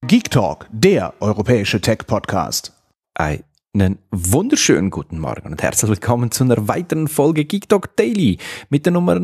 Geek Talk, der europäische Tech-Podcast. Einen wunderschönen guten Morgen und herzlich willkommen zu einer weiteren Folge Geek Talk Daily mit der Nummer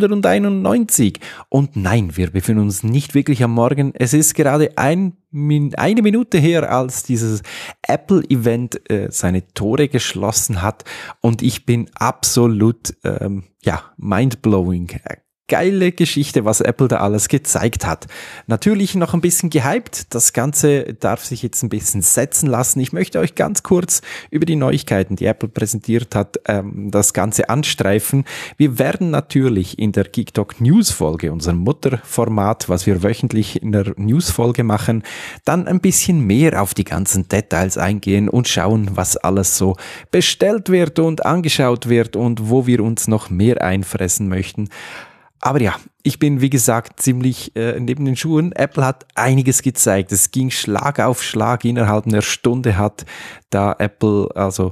991. Und nein, wir befinden uns nicht wirklich am Morgen. Es ist gerade eine Minute her, als dieses Apple-Event seine Tore geschlossen hat und ich bin absolut mindblowing. Geile Geschichte, was Apple da alles gezeigt hat. Natürlich noch ein bisschen gehypt. Das Ganze darf sich jetzt ein bisschen setzen lassen. Ich möchte euch ganz kurz über die Neuigkeiten, die Apple präsentiert hat, das Ganze anstreifen. Wir werden natürlich in der Geek Talk News Folge, unserem Mutterformat, was wir wöchentlich in der News Folge machen, dann ein bisschen mehr auf die ganzen Details eingehen und schauen, was alles so bestellt wird und angeschaut wird und wo wir uns noch mehr einfressen möchten. Aber ja, ich bin wie gesagt ziemlich neben den Schuhen. Apple hat einiges gezeigt. Es ging Schlag auf Schlag. Innerhalb einer Stunde hat da Apple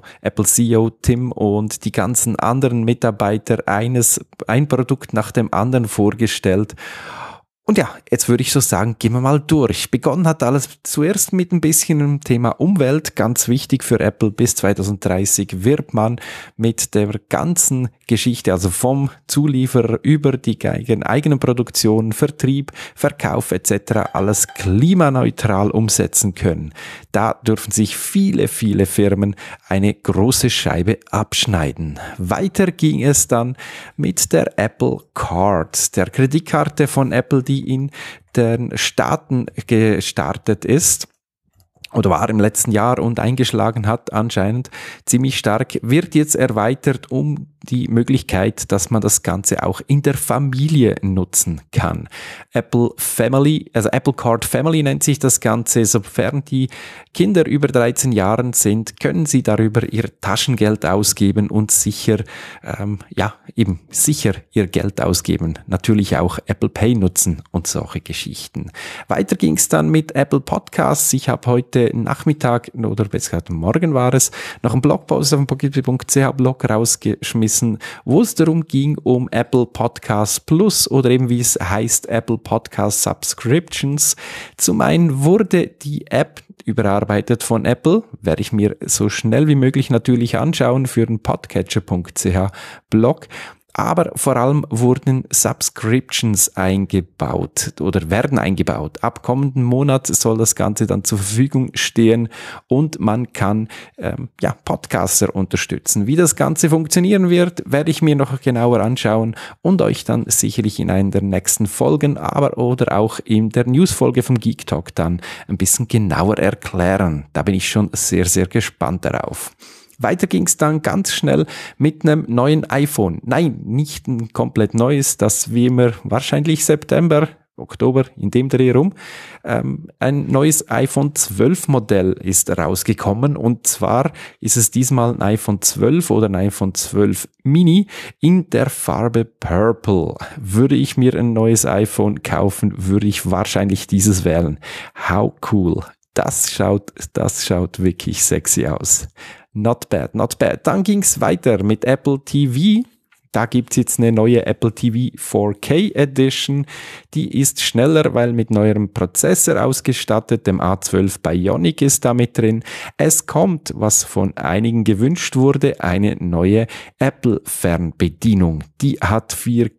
CEO Tim und die ganzen anderen Mitarbeiter ein Produkt nach dem anderen vorgestellt. Und ja, jetzt würde ich so sagen, gehen wir mal durch. Begonnen hat alles zuerst mit ein bisschen dem Thema Umwelt. Ganz wichtig für Apple, bis 2030 wird man mit der ganzen Geschichte, also vom Zulieferer über die eigene Produktion, Vertrieb, Verkauf etc. alles klimaneutral umsetzen können. Da dürfen sich viele Firmen eine große Scheibe abschneiden. Weiter ging es dann mit der Apple Card, der Kreditkarte von Apple, die in den Staaten gestartet ist oder war im letzten Jahr und eingeschlagen hat anscheinend ziemlich stark, wird jetzt erweitert um die Möglichkeit, dass man das Ganze auch in der Familie nutzen kann. Apple Card Family nennt sich das Ganze. Sofern die Kinder über 13 Jahren sind, können sie darüber ihr Taschengeld ausgeben und sicher ihr Geld ausgeben. Natürlich auch Apple Pay nutzen und solche Geschichten. Weiter ging es dann mit Apple Podcasts. Ich habe heute Nachmittag oder besser gesagt morgen war es, noch einen Blogpost auf dem pocket.ch-Blog rausgeschmissen, wo es darum ging, um Apple Podcast Plus oder eben wie es heißt, Apple Podcast Subscriptions. Zum einen wurde die App überarbeitet von Apple, werde ich mir so schnell wie möglich natürlich anschauen für den podcatcher.ch-Blog. Aber vor allem wurden Subscriptions eingebaut oder werden eingebaut. Ab kommenden Monat soll das Ganze dann zur Verfügung stehen und man kann Podcaster unterstützen. Wie das Ganze funktionieren wird, werde ich mir noch genauer anschauen und euch dann sicherlich in einer der nächsten Folgen, oder auch in der Newsfolge vom Geek Talk dann ein bisschen genauer erklären. Da bin ich schon sehr, sehr gespannt darauf. Weiter ging es dann ganz schnell mit einem neuen iPhone. Nein, nicht ein komplett neues, das wie immer wahrscheinlich September, Oktober, in dem Dreh rum. Ein neues iPhone 12 Modell ist rausgekommen und zwar ist es diesmal ein iPhone 12 oder ein iPhone 12 Mini in der Farbe Purple. Würde ich mir ein neues iPhone kaufen, würde ich wahrscheinlich dieses wählen. How cool. Das schaut wirklich sexy aus. Not bad, not bad. Dann ging's weiter mit Apple TV. Da gibt's jetzt eine neue Apple TV 4K Edition. Die ist schneller, weil mit neuerem Prozessor ausgestattet. Dem A12 Bionic ist da mit drin. Es kommt, was von einigen gewünscht wurde, eine neue Apple Fernbedienung. Die hat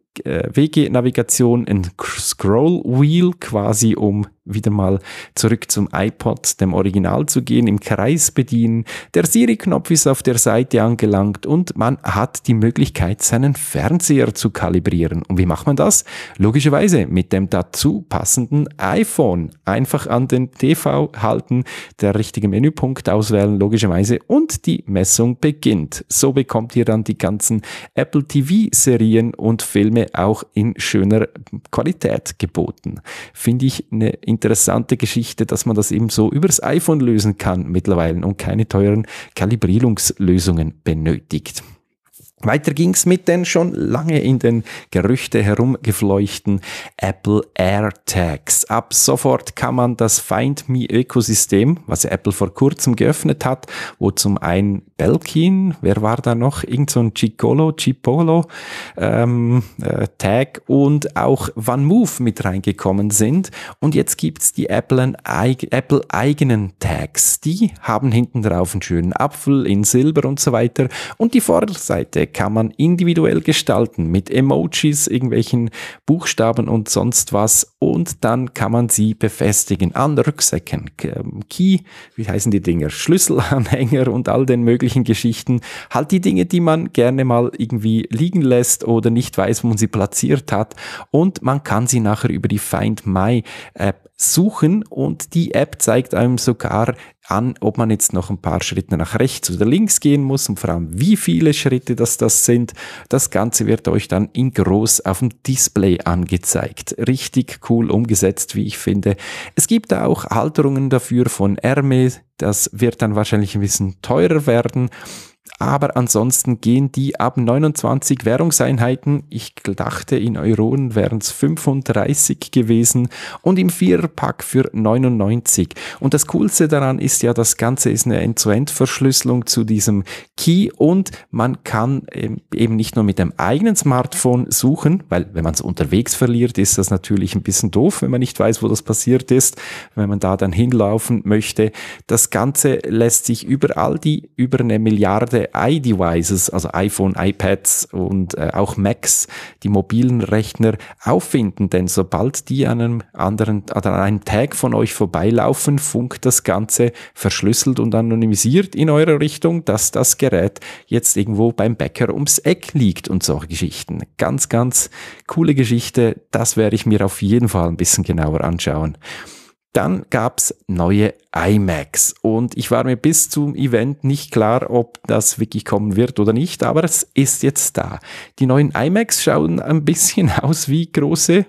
4G-Navigation, ein Scroll Wheel quasi, um wieder mal zurück zum iPod, dem Original zu gehen, im Kreis bedienen. Der Siri-Knopf ist auf der Seite angelangt und man hat die Möglichkeit, seinen Fernseher zu kalibrieren. Und wie macht man das? Logischerweise mit dem dazu passenden iPhone. Einfach an den TV halten, der richtige Menüpunkt auswählen, logischerweise, und die Messung beginnt. So bekommt ihr dann die ganzen Apple TV-Serien und Filme auch in schöner Qualität geboten. Finde ich eine interessante Geschichte, dass man das eben so übers iPhone lösen kann mittlerweile und keine teuren Kalibrierungslösungen benötigt. Weiter ging's mit den schon lange in den Gerüchte herumgefleuchten Apple AirTags. Ab sofort kann man das Find Me Ökosystem, was ja Apple vor kurzem geöffnet hat, wo zum einen Belkin, wer war da noch? Irgend so ein Chipolo, Tag und auch OneMove mit reingekommen sind. Und jetzt gibt's die Apple eigenen Tags. Die haben hinten drauf einen schönen Apfel in Silber und so weiter. Und die Vorderseite kann man individuell gestalten mit Emojis, irgendwelchen Buchstaben und sonst was. Und dann kann man sie befestigen an Rucksäcken, wie heißen die Dinger? Schlüsselanhänger und all den möglichen Geschichten. Halt die Dinge, die man gerne mal irgendwie liegen lässt oder nicht weiß, wo man sie platziert hat. Und man kann sie nachher über die Find My App suchen und die App zeigt einem sogar an, ob man jetzt noch ein paar Schritte nach rechts oder links gehen muss und vor allem wie viele Schritte das sind. Das Ganze wird euch dann in groß auf dem Display angezeigt. Richtig cool umgesetzt, wie ich finde. Es gibt da auch Halterungen dafür von Hermes. Das wird dann wahrscheinlich ein bisschen teurer werden. Aber ansonsten gehen die ab 29 Währungseinheiten. Ich dachte, in Euronen wären es 35 gewesen und im Viererpack für 99. Und das Coolste daran ist ja, das Ganze ist eine End-to-End-Verschlüsselung zu diesem Key und man kann eben nicht nur mit dem eigenen Smartphone suchen, weil wenn man es unterwegs verliert, ist das natürlich ein bisschen doof, wenn man nicht weiß, wo das passiert ist, wenn man da dann hinlaufen möchte. Das Ganze lässt sich über eine Milliarde iDevices, also iPhone, iPads und auch Macs, die mobilen Rechner auffinden, denn sobald die an einem Tag von euch vorbeilaufen, funkt das Ganze verschlüsselt und anonymisiert in eure Richtung, dass das Gerät jetzt irgendwo beim Bäcker ums Eck liegt und solche Geschichten. Ganz, ganz coole Geschichte, das werde ich mir auf jeden Fall ein bisschen genauer anschauen. Dann gab's neue iMacs und ich war mir bis zum Event nicht klar, ob das wirklich kommen wird oder nicht, aber es ist jetzt da. Die neuen iMacs schauen ein bisschen aus wie große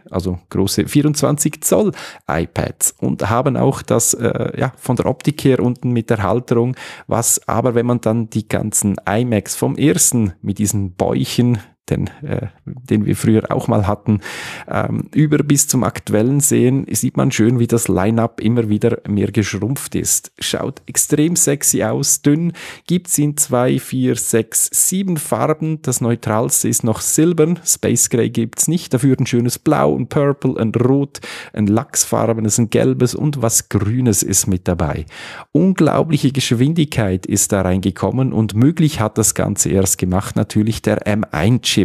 24 Zoll iPads und haben auch das von der Optik her unten mit der Halterung, was aber, wenn man dann die ganzen iMacs vom ersten mit diesen Bäuchen, den wir früher auch mal hatten, über bis zum aktuellen sehen, sieht man schön, wie das Line-Up immer wieder mehr geschrumpft ist. Schaut extrem sexy aus, dünn, gibt's in 2, 4, 6, 7 Farben. Das neutralste ist noch silbern, Space Gray gibt's nicht, dafür ein schönes Blau, ein Purple, ein Rot, ein Lachsfarbenes, ein Gelbes und was Grünes ist mit dabei. Unglaubliche Geschwindigkeit ist da reingekommen und möglich hat das Ganze erst gemacht natürlich der M1-Chip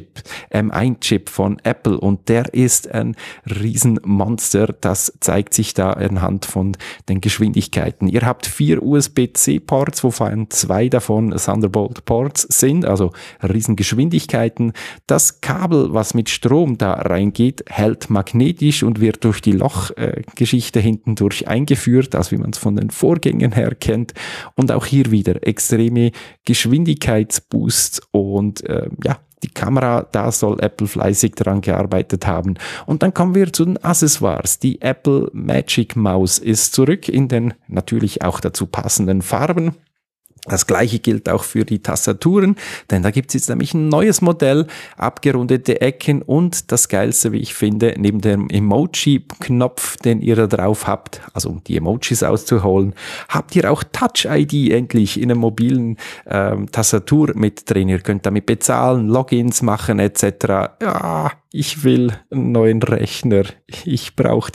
von Apple und der ist ein Riesenmonster, das zeigt sich da anhand von den Geschwindigkeiten. Ihr habt 4 USB-C-Ports, wovon 2 davon Thunderbolt-Ports sind, also Riesengeschwindigkeiten. Das Kabel, was mit Strom da reingeht, hält magnetisch und wird durch die Lochgeschichte hinten durch eingeführt, also wie man es von den Vorgängern her kennt. Und auch hier wieder extreme Geschwindigkeitsboosts und die Kamera, da soll Apple fleißig daran gearbeitet haben. Und dann kommen wir zu den Accessoires. Die Apple Magic Maus ist zurück in den natürlich auch dazu passenden Farben. Das gleiche gilt auch für die Tastaturen, denn da gibt es jetzt nämlich ein neues Modell, abgerundete Ecken und das Geilste, wie ich finde, neben dem Emoji-Knopf, den ihr da drauf habt, also um die Emojis auszuholen, habt ihr auch Touch-ID endlich in einer mobilen Tastatur mit drin. Ihr könnt damit bezahlen, Logins machen etc. Ja, ich will einen neuen Rechner. Ich brauche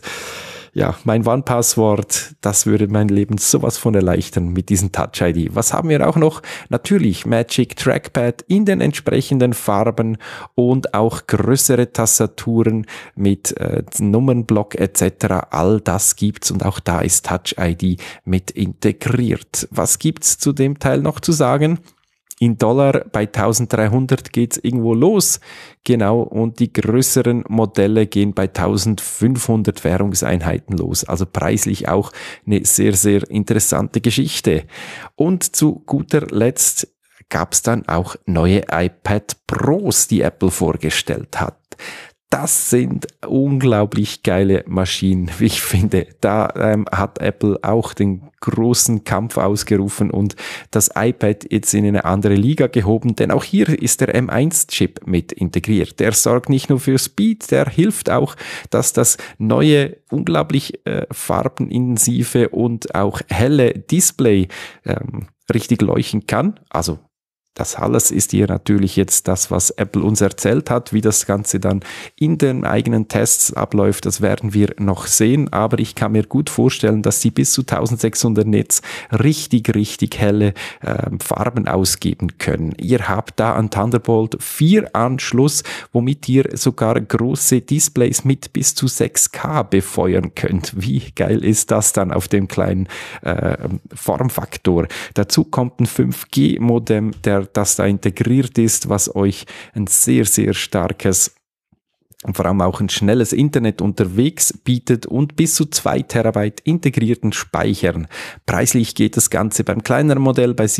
mein One-Passwort, das würde mein Leben sowas von erleichtern mit diesem Touch-ID. Was haben wir auch noch? Natürlich Magic Trackpad in den entsprechenden Farben und auch größere Tastaturen mit Nummernblock etc. All das gibt's und auch da ist Touch-ID mit integriert. Was gibt's zu dem Teil noch zu sagen? In Dollar bei 1300 geht's irgendwo los. Genau. Und die größeren Modelle gehen bei 1500 Währungseinheiten los. Also preislich auch eine sehr, sehr interessante Geschichte. Und zu guter Letzt gab's dann auch neue iPad Pros, die Apple vorgestellt hat. Das sind unglaublich geile Maschinen, wie ich finde. Da hat Apple auch den großen Kampf ausgerufen und das iPad jetzt in eine andere Liga gehoben, denn auch hier ist der M1-Chip mit integriert. Der sorgt nicht nur für Speed, der hilft auch, dass das neue, unglaublich farbenintensive und auch helle Display richtig leuchten kann. Also das alles ist hier natürlich jetzt das, was Apple uns erzählt hat. Wie das Ganze dann in den eigenen Tests abläuft, das werden wir noch sehen. Aber ich kann mir gut vorstellen, dass sie bis zu 1600 Nits richtig helle Farben ausgeben können. Ihr habt da einen Thunderbolt 4 Anschluss, womit ihr sogar große Displays mit bis zu 6K befeuern könnt. Wie geil ist das dann auf dem kleinen Formfaktor? Dazu kommt ein 5G-Modem, das da integriert ist, was euch ein sehr starkes und vor allem auch ein schnelles Internet unterwegs bietet und bis zu 2 Terabyte integrierten Speichern. Preislich geht das Ganze beim kleineren Modell bei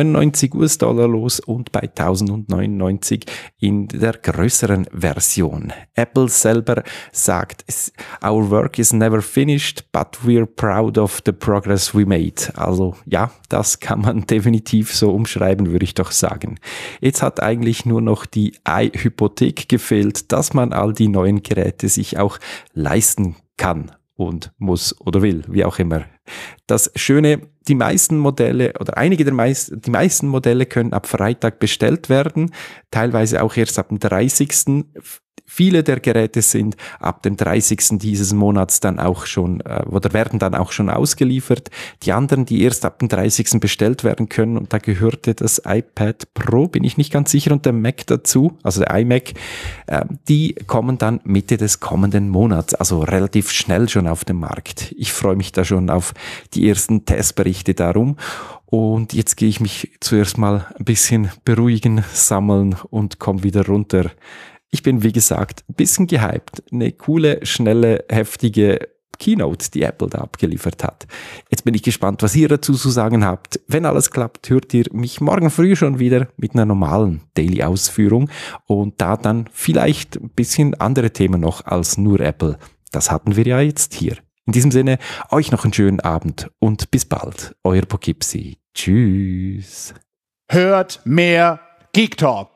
$799 los und bei $1099 in der größeren Version. Apple selber sagt, our work is never finished, but we're proud of the progress we made. Also ja, das kann man definitiv so umschreiben, würde ich doch sagen. Jetzt hat eigentlich nur noch die Hypothek gefehlt, dass man all die neuen Geräte sich auch leisten kann und muss oder will, wie auch immer. Das Schöne, die meisten Modelle oder die meisten Modelle können ab Freitag bestellt werden, teilweise auch erst ab dem 30. Viele der Geräte sind ab dem 30. dieses Monats dann auch schon oder werden dann auch schon ausgeliefert. Die anderen, die erst ab dem 30. bestellt werden können, und da gehörte das iPad Pro, bin ich nicht ganz sicher, und der Mac dazu, also der iMac, die kommen dann Mitte des kommenden Monats, also relativ schnell schon auf den Markt. Ich freue mich da schon auf die ersten Testberichte darum. Und jetzt gehe ich mich zuerst mal ein bisschen beruhigen, sammeln und komme wieder runter. Ich bin, wie gesagt, ein bisschen gehypt. Eine coole, schnelle, heftige Keynote, die Apple da abgeliefert hat. Jetzt bin ich gespannt, was ihr dazu zu sagen habt. Wenn alles klappt, hört ihr mich morgen früh schon wieder mit einer normalen Daily-Ausführung und da dann vielleicht ein bisschen andere Themen noch als nur Apple. Das hatten wir ja jetzt hier. In diesem Sinne, euch noch einen schönen Abend und bis bald. Euer Poughkeepsie. Tschüss. Hört mehr Geek Talk.